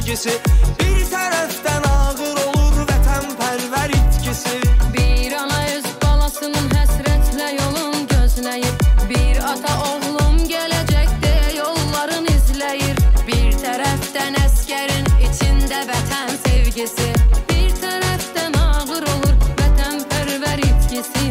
sevgisi. Bir tərəfdən ağır olur vətənpərvər itkisi. Bir ana öz balasının həsrətlə yolun gözləyir. Bir ata oğlum gələcək deyə yolların izləyir. Bir tərəfdən əskərin içində vətən sevgisi. Bir tərəfdən ağır olur vətənpərvər itkisi.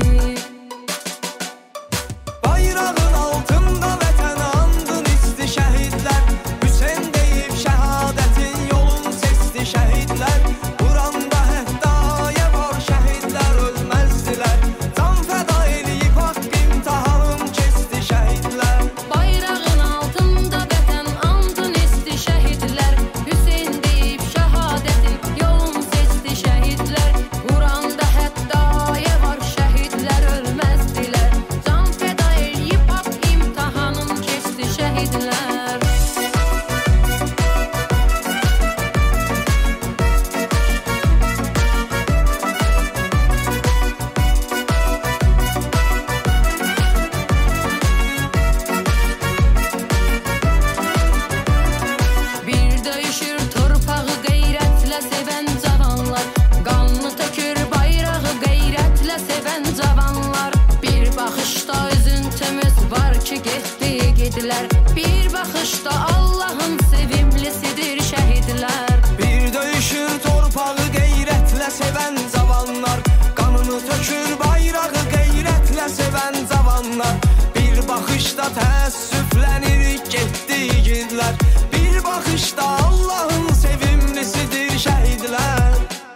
Bayrağın altında vətən andın isti şəhidlər. Hüseyn deyib şəhadətin yolun seçdi şəhidlər. Quranda hətta ayə var şəhidlər ölməzdilər. Can fəda eləyib haqq imtahanın keçdi şəhidlər. Bayrağın altında vətən andın isti şəhidlər. Hüseyn deyib şəhadətin yolun seçdi şəhidlər. Quranda hətta ayə var şəhidlər ölməzdilər. Can fəda eləyib haqq imtahanın keçdi şəhidlər. Bir döyüşür torpağı qeyrətlə sevən cavanlar. Qanlı tökür bayrağı qeyrətlə sevən cavanlar. Bir baxışda üzüntümüz var ki getdi gedilər. Bir baxışda Allahın sevimlisidir şəhidlər. Bir döyüşür torpağı qeyrətlə sevən cavanlar. Qanını tökür bayrağı qeyrətlə sevən cavanlar. Bir baxışda təəssüflənir getdi igidlər. Bir baxışda Allahın sevimlisidir şəhidlər.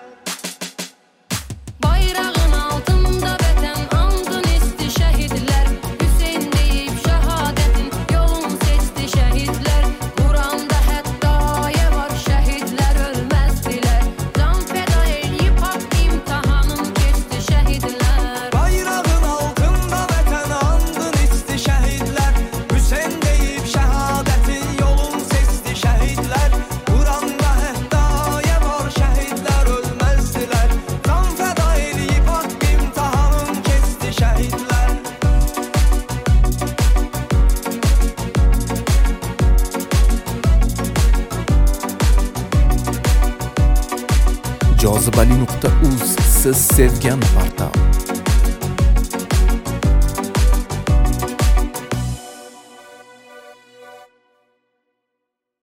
Bayrağın altında vətən andın isti şəhidlər. Hüseyn deyib şəhadətin yolun seçdi şəhidlər. Quranda hətta ayə var şəhidlər ölməzdilər. Can fəda eləyib haqq imtahanın keçdi şəhidlər. Bayrağın altında vətən andın isti şəhidlər. Hüseyn deyib şəhadətin yolun seçdi şəhidlər. Quranda hətta ayə var şəhidlər ölməzdilər. Can fəda eləyib haqq imtahanın keçdi şəhidlər. jozibali.uz siz sevgan portal.